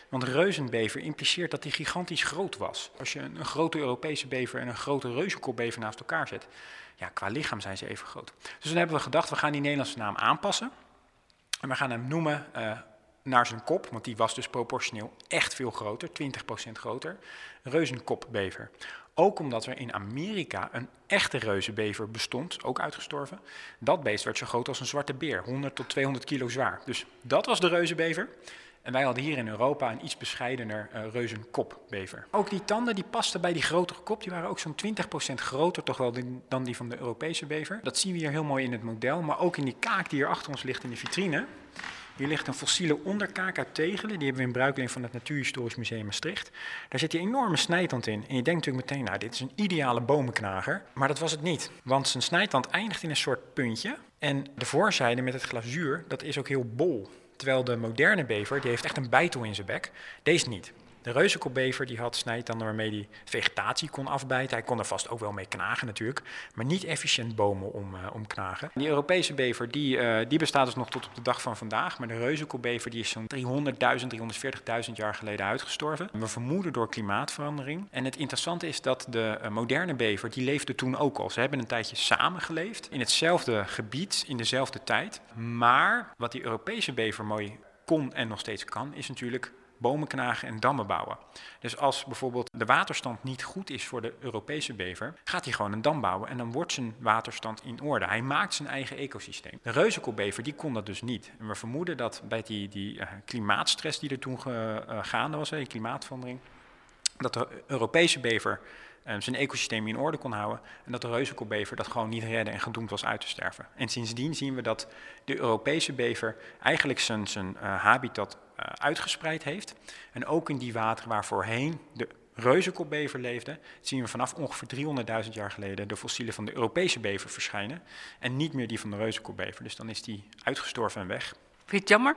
Want reuzenbever impliceert dat die gigantisch groot was. Als je een grote Europese bever en een grote reuzenkopbever naast elkaar zet, ja, qua lichaam zijn ze even groot. Dus dan hebben we gedacht, we gaan die Nederlandse naam aanpassen. En we gaan hem noemen naar zijn kop, want die was dus proportioneel echt veel groter, 20% groter. Reuzenkopbever. Ook omdat er in Amerika een echte reuzenbever bestond, ook uitgestorven. Dat beest werd zo groot als een zwarte beer, 100 tot 200 kilo zwaar. Dus dat was de reuzenbever. En wij hadden hier in Europa een iets bescheidener reuzenkopbever. Ook die tanden die pasten bij die grotere kop, die waren ook zo'n 20% groter toch wel dan die van de Europese bever. Dat zien we hier heel mooi in het model, maar ook in die kaak die hier achter ons ligt in de vitrine. Hier ligt een fossiele onderkaak uit Tegelen. Die hebben we in bruikleen van het Natuurhistorisch Museum Maastricht. Daar zit die enorme snijtand in. En je denkt natuurlijk meteen, nou, dit is een ideale bomenknager. Maar dat was het niet. Want zijn snijtand eindigt in een soort puntje. En de voorzijde met het glazuur, dat is ook heel bol. Terwijl de moderne bever, die heeft echt een bijtel in zijn bek. Deze niet. De reuzenkopbever die had snijtanden waarmee hij vegetatie kon afbijten. Hij kon er vast ook wel mee knagen natuurlijk, maar niet efficiënt bomen om knagen. Die Europese bever die bestaat dus nog tot op de dag van vandaag, maar de reuzenkopbever die is zo'n 300.000, 340.000 jaar geleden uitgestorven. We vermoeden door klimaatverandering. En het interessante is dat de moderne bever, die leefde toen ook al. Ze hebben een tijdje samengeleefd in hetzelfde gebied, in dezelfde tijd. Maar wat die Europese bever mooi kon en nog steeds kan, is natuurlijk bomen knagen en dammen bouwen. Dus als bijvoorbeeld de waterstand niet goed is voor de Europese bever, gaat hij gewoon een dam bouwen en dan wordt zijn waterstand in orde. Hij maakt zijn eigen ecosysteem. De reuzenkopbever die kon dat dus niet. En we vermoeden dat bij die klimaatstress die er toen gaande was, die klimaatverandering, dat de Europese bever zijn ecosysteem in orde kon houden en dat de reuzenkopbever dat gewoon niet redde en gedoemd was uit te sterven. En sindsdien zien we dat de Europese bever eigenlijk zijn habitat uitgespreid heeft. En ook in die wateren waar voorheen de reuzenkopbever leefde, zien we vanaf ongeveer 300.000 jaar geleden de fossielen van de Europese bever verschijnen en niet meer die van de reuzenkopbever. Dus dan is die uitgestorven en weg. Vind je het jammer?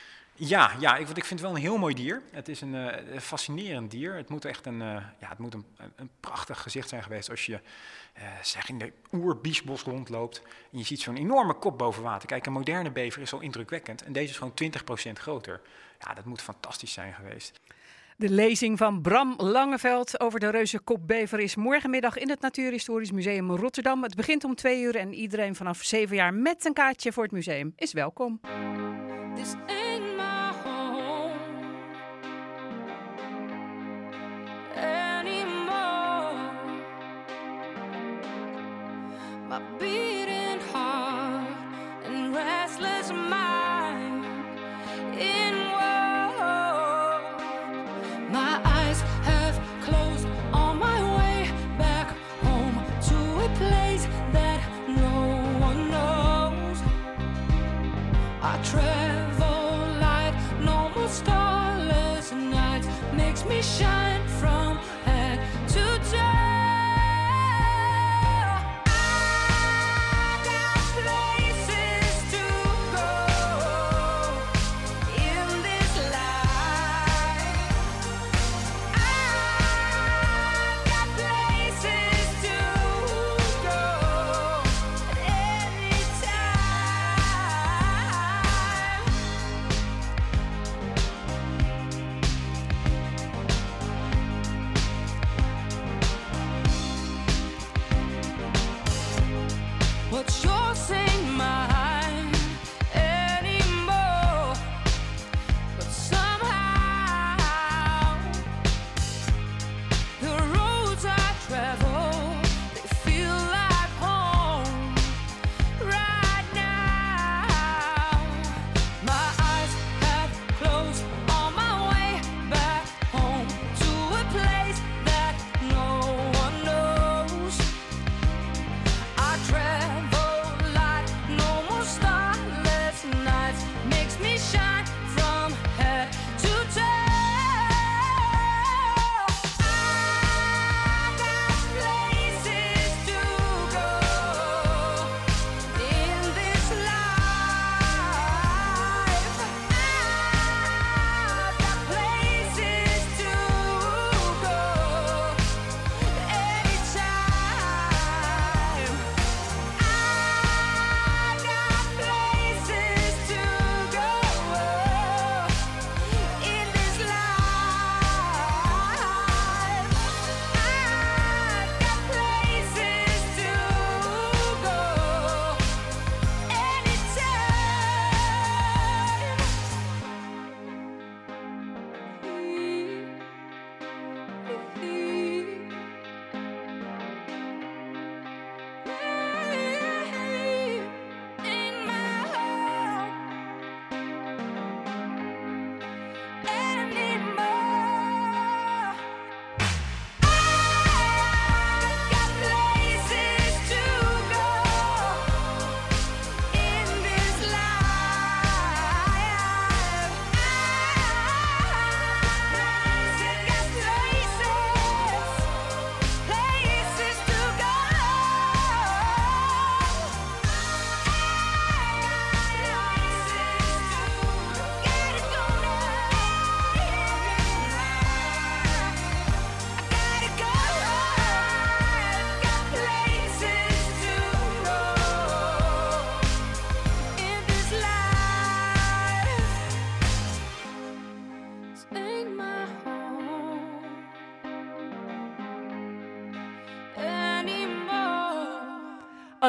Ja, want ik vind het wel een heel mooi dier. Het is een fascinerend dier. Het moet echt een prachtig gezicht zijn geweest als je zeg in de oerbiesbos rondloopt en je ziet zo'n enorme kop boven water. Kijk, een moderne bever is al indrukwekkend en deze is gewoon 20% groter. Ja, dat moet fantastisch zijn geweest. De lezing van Bram Langeveld over de reuzenkopbever is morgenmiddag in het Natuurhistorisch Museum Rotterdam. Het begint om 2 uur en iedereen vanaf 7 jaar met een kaartje voor het museum is welkom. This ain't my home anymore. My beating heart and restless mind in war. My eyes have closed on my way back home to a place that no one knows. I travel light, no more starless nights, makes me shine from head to toe.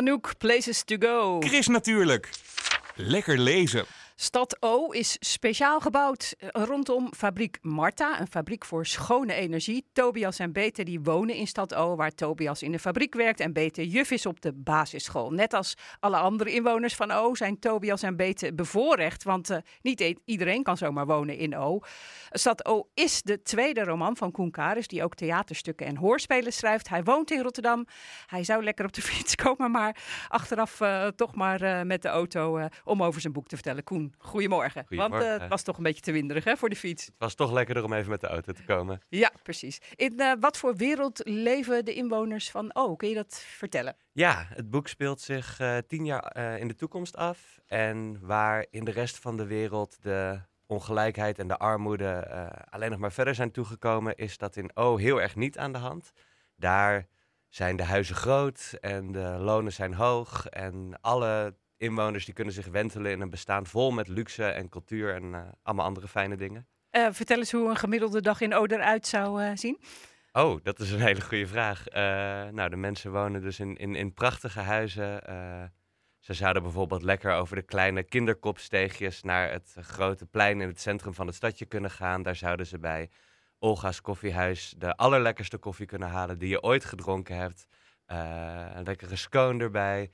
Anouk, Places to Go. Chris natuurlijk. Lekker lezen. Stad O is speciaal gebouwd rondom fabriek Marta, een fabriek voor schone energie. Tobias en Bete die wonen in Stad O, waar Tobias in de fabriek werkt en Bete juf is op de basisschool. Net als alle andere inwoners van O zijn Tobias en Bete bevoorrecht, want niet iedereen kan zomaar wonen in O. Stad O is de tweede roman van Koen Karis, die ook theaterstukken en hoorspelen schrijft. Hij woont in Rotterdam. Hij zou lekker op de fiets komen, maar achteraf toch maar met de auto om over zijn boek te vertellen. Koen, goedemorgen. Want het was toch een beetje te winderig hè, voor de fiets. Het was toch lekkerder om even met de auto te komen. Ja, precies. In wat voor wereld leven de inwoners van O? Kun je dat vertellen? Ja, het boek speelt zich 10 jaar in de toekomst af. En waar in de rest van de wereld de ongelijkheid en de armoede alleen nog maar verder zijn toegekomen, is dat in O heel erg niet aan de hand. Daar zijn de huizen groot en de lonen zijn hoog en alle inwoners die kunnen zich wentelen in een bestaan vol met luxe en cultuur en allemaal andere fijne dingen. Vertel eens hoe een gemiddelde dag in O eruit zou zien. Oh, dat is een hele goede vraag. Nou, de mensen wonen dus in prachtige huizen. Ze zouden bijvoorbeeld lekker over de kleine kinderkopsteegjes naar het grote plein in het centrum van het stadje kunnen gaan. Daar zouden ze bij Olga's koffiehuis de allerlekkerste koffie kunnen halen die je ooit gedronken hebt. Een lekkere scone erbij.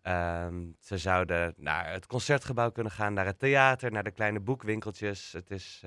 Ze zouden naar het concertgebouw kunnen gaan, naar het theater, naar de kleine boekwinkeltjes. Het is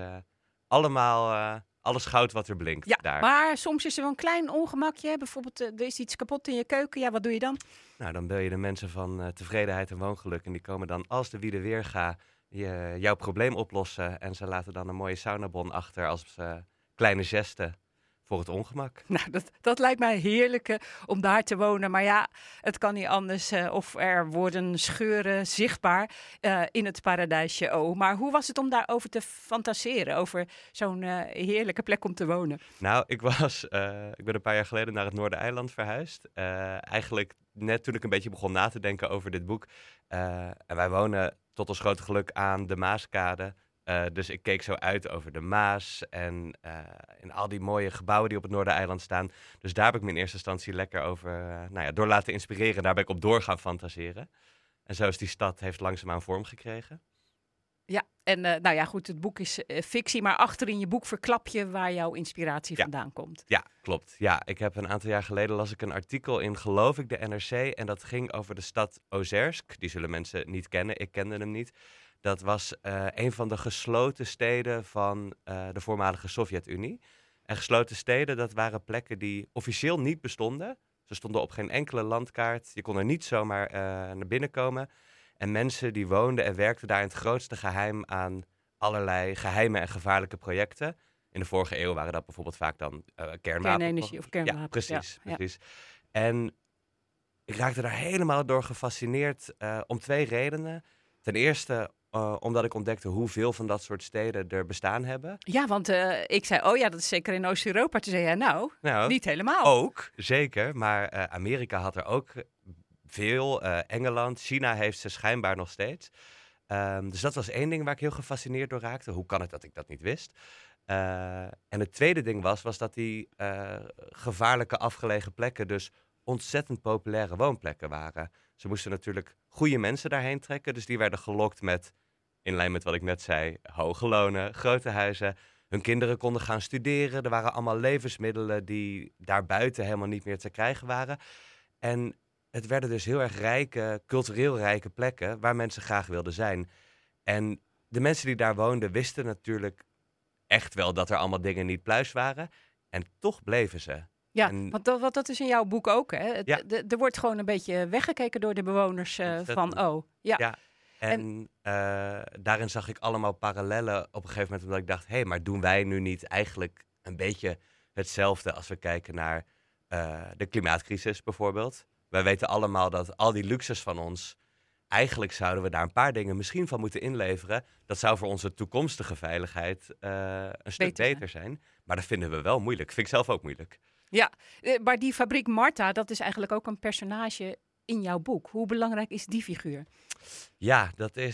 allemaal alles goud wat er blinkt Ja, daar. maar soms is er wel een klein ongemakje. Bijvoorbeeld, er is iets kapot in je keuken. Ja, wat doe je dan? Nou, dan bel je de mensen van tevredenheid en woongeluk. En die komen dan als de wiede weerga jouw probleem oplossen. En ze laten dan een mooie saunabon achter als kleine geste voor het ongemak. Nou, dat lijkt mij heerlijk om daar te wonen. Maar ja, het kan niet anders of er worden scheuren zichtbaar in het paradijsje O. Maar hoe was het om daarover te fantaseren? Over zo'n heerlijke plek om te wonen? Nou, ik ben een paar jaar geleden naar het Noordereiland verhuisd. Eigenlijk net toen ik een beetje begon na te denken over dit boek. En wij wonen tot ons grote geluk aan de Maaskade. Dus ik keek zo uit over de Maas en al die mooie gebouwen die op het Noordereiland staan. Dus daar heb ik me in eerste instantie lekker over door laten inspireren. Daar ben ik op door gaan fantaseren. En zo is die stad heeft langzaamaan vorm gekregen. Ja, en nou ja, goed, het boek is fictie, maar achter in je boek verklap je waar jouw inspiratie vandaan komt. Ja, klopt. Ja, ik heb een aantal jaar geleden las ik een artikel in, geloof ik, de NRC. En dat ging over de stad Ozersk. Die zullen mensen niet kennen. Ik kende hem niet. Dat was een van de gesloten steden van de voormalige Sovjet-Unie. En gesloten steden, dat waren plekken die officieel niet bestonden. Ze stonden op geen enkele landkaart. Je kon er niet zomaar naar binnen komen. En mensen die woonden en werkten daar in het grootste geheim aan allerlei geheime en gevaarlijke projecten. In de vorige eeuw waren dat bijvoorbeeld vaak dan kernenergie of kernwapens. Ja, precies, Ja. precies. En ik raakte daar helemaal door gefascineerd om 2 redenen. Ten eerste omdat ik ontdekte hoeveel van dat soort steden er bestaan hebben. Ja, want ik zei, oh ja, dat is zeker in Oost-Europa. Toen zei jij, nou, niet helemaal. Ook, zeker. Maar Amerika had er ook veel. Engeland, China heeft ze schijnbaar nog steeds. Dus dat was 1 ding waar ik heel gefascineerd door raakte. Hoe kan het dat ik dat niet wist? En het tweede ding was dat die gevaarlijke afgelegen plekken dus ontzettend populaire woonplekken waren. Ze moesten natuurlijk goede mensen daarheen trekken. Dus die werden gelokt met, in lijn met wat ik net zei, hoge lonen, grote huizen. Hun kinderen konden gaan studeren. Er waren allemaal levensmiddelen die daarbuiten helemaal niet meer te krijgen waren. En het werden dus heel erg rijke, cultureel rijke plekken waar mensen graag wilden zijn. En de mensen die daar woonden wisten natuurlijk echt wel dat er allemaal dingen niet pluis waren. En toch bleven ze. Ja, want dat is in jouw boek ook, hè? Er wordt gewoon een beetje weggekeken door de bewoners van O. Ja. En daarin zag ik allemaal parallellen op een gegeven moment, omdat ik dacht, hé, maar doen wij nu niet eigenlijk een beetje hetzelfde als we kijken naar de klimaatcrisis bijvoorbeeld? Wij weten allemaal dat al die luxes van ons, eigenlijk zouden we daar een paar dingen misschien van moeten inleveren. Dat zou voor onze toekomstige veiligheid een stuk beter zijn. Maar dat vinden we wel moeilijk. Vind ik zelf ook moeilijk. Ja, maar die fabriek Marta, dat is eigenlijk ook een personage in jouw boek. Hoe belangrijk is die figuur? Ja,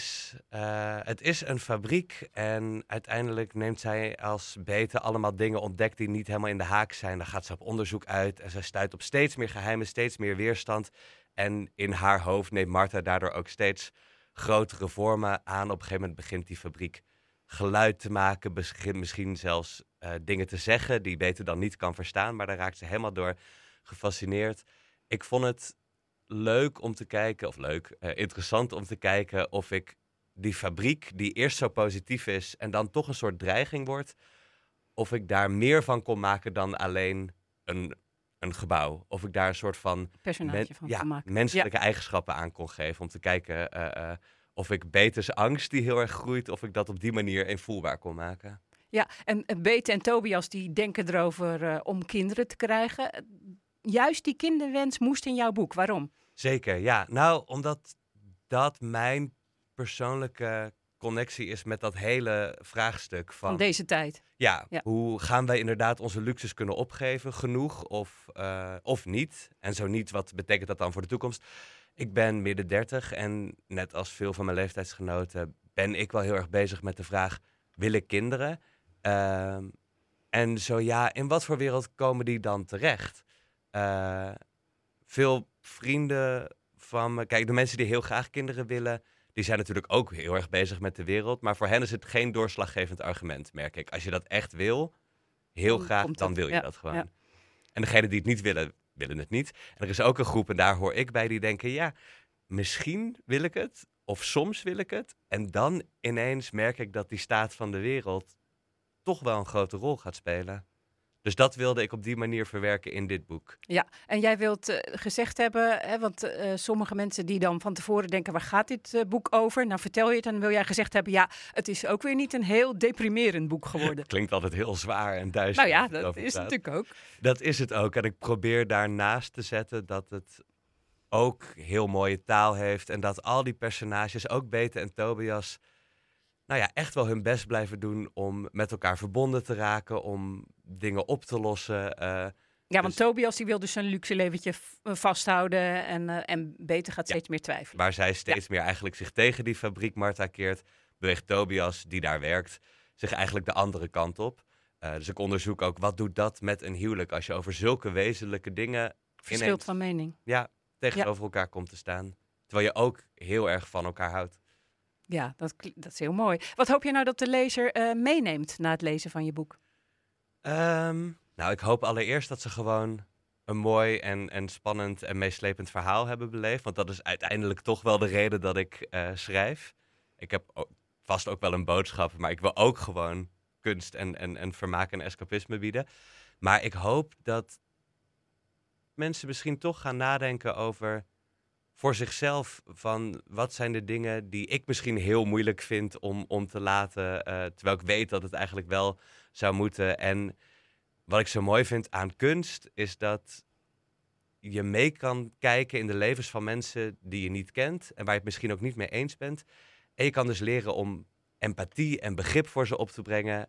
het is een fabriek en uiteindelijk neemt zij als Bete allemaal dingen ontdekt die niet helemaal in de haak zijn. Dan gaat ze op onderzoek uit en ze stuit op steeds meer geheimen, steeds meer weerstand. En in haar hoofd neemt Martha daardoor ook steeds grotere vormen aan. Op een gegeven moment begint die fabriek geluid te maken. Begint misschien zelfs dingen te zeggen die beter dan niet kan verstaan. Maar daar raakt ze helemaal door gefascineerd. Ik vond het leuk om te kijken, interessant om te kijken of ik die fabriek die eerst zo positief is en dan toch een soort dreiging wordt, of ik daar meer van kon maken dan alleen een gebouw. Of ik daar een soort van personage van kon maken. menselijke eigenschappen aan kon geven. Om te kijken of ik Beters angst die heel erg groeit, of ik dat op die manier invoelbaar kon maken. Ja, en Bete en Tobias die denken erover om kinderen te krijgen. Juist die kinderwens moest in jouw boek. Waarom? Zeker, ja. Nou, omdat dat mijn persoonlijke connectie is met dat hele vraagstuk van deze tijd. Ja, hoe gaan wij inderdaad onze luxes kunnen opgeven? Genoeg of niet? En zo niet, wat betekent dat dan voor de toekomst? Ik ben midden 30 en net als veel van mijn leeftijdsgenoten ben ik wel heel erg bezig met de vraag, wil ik kinderen? En zo ja, in wat voor wereld komen die dan terecht? Veel vrienden van me, kijk, de mensen die heel graag kinderen willen, die zijn natuurlijk ook heel erg bezig met de wereld. Maar voor hen is het geen doorslaggevend argument, merk ik. Als je dat echt wil, heel graag, dan wil je dat gewoon. Ja. En degenen die het niet willen, willen het niet. En er is ook een groep, en daar hoor ik bij, die denken, ja, misschien wil ik het, of soms wil ik het. En dan ineens merk ik dat die staat van de wereld toch wel een grote rol gaat spelen. Dus dat wilde ik op die manier verwerken in dit boek. Ja, en jij wilt gezegd hebben, hè, want sommige mensen die dan van tevoren denken, waar gaat dit boek over? Nou, vertel je het en dan wil jij gezegd hebben, ja, het is ook weer niet een heel deprimerend boek geworden. Klinkt altijd heel zwaar en duister. Nou ja, dat is het natuurlijk ook. Dat is het ook. En ik probeer daarnaast te zetten dat het ook heel mooie taal heeft. En dat al die personages, ook Bete en Tobias, nou ja, echt wel hun best blijven doen om met elkaar verbonden te raken, om dingen op te lossen. Want Tobias die wil dus zijn luxe leventje vasthouden en Bete gaat steeds meer twijfelen. Waar zij steeds meer eigenlijk zich tegen die fabriek Martha keert, beweegt Tobias, die daar werkt, zich eigenlijk de andere kant op. Dus ik onderzoek ook, wat doet dat met een huwelijk als je over zulke wezenlijke dingen verschilt van mening. Ja, tegenover elkaar komt te staan. Terwijl je ook heel erg van elkaar houdt. Ja, dat is heel mooi. Wat hoop je nou dat de lezer meeneemt na het lezen van je boek? Nou, ik hoop allereerst dat ze gewoon een mooi en spannend en meeslepend verhaal hebben beleefd. Want dat is uiteindelijk toch wel de reden dat ik schrijf. Ik heb vast ook wel een boodschap, maar ik wil ook gewoon kunst en vermaak en escapisme bieden. Maar ik hoop dat mensen misschien toch gaan nadenken over voor zichzelf van wat zijn de dingen die ik misschien heel moeilijk vind om te laten, terwijl ik weet dat het eigenlijk wel zou moeten. En wat ik zo mooi vind aan kunst is dat je mee kan kijken in de levens van mensen die je niet kent en waar je het misschien ook niet mee eens bent. En je kan dus leren om empathie en begrip voor ze op te brengen.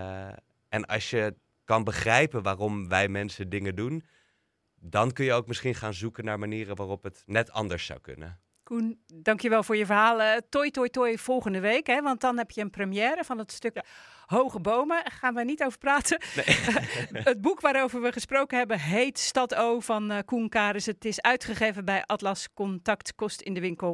En als je kan begrijpen waarom wij mensen dingen doen, dan kun je ook misschien gaan zoeken naar manieren waarop het net anders zou kunnen. Koen, dankjewel voor je verhaal. Toi volgende week, hè? Want dan heb je een première van het stuk Hoge Bomen. Daar gaan we niet over praten. Nee. Het boek waarover we gesproken hebben heet Stad O van Koen Karis. Het is uitgegeven bij Atlas Contact, kost in de winkel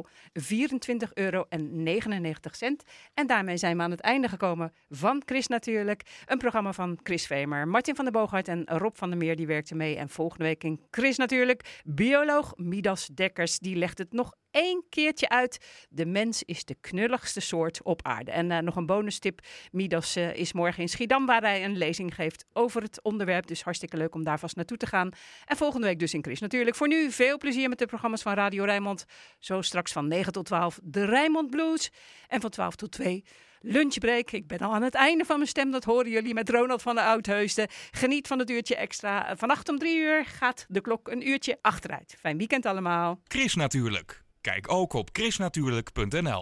€24,99. En daarmee zijn we aan het einde gekomen van Chris Natuurlijk. Een programma van Chris Vemer, Martin van der Boogaard en Rob van der Meer die werkten mee. En volgende week in Chris Natuurlijk bioloog Midas Dekkers. Die legt het nog 1 keertje uit. De mens is de knulligste soort op aarde. En nog een bonustip. Midas is morgen in Schiedam waar hij een lezing geeft over het onderwerp. Dus hartstikke leuk om daar vast naartoe te gaan. En volgende week dus in Chris Natuurlijk. Voor nu veel plezier met de programma's van Radio Rijnmond. Zo straks van 9 tot 12 de Rijnmond Blues. En van 12 tot 2 lunchbreak. Ik ben al aan het einde van mijn stem. Dat horen jullie met Ronald van der Oudheusden. Geniet van het uurtje extra. Vannacht om 3 uur gaat de klok een uurtje achteruit. Fijn weekend allemaal. Chris Natuurlijk. Kijk ook op chrisnatuurlijk.nl.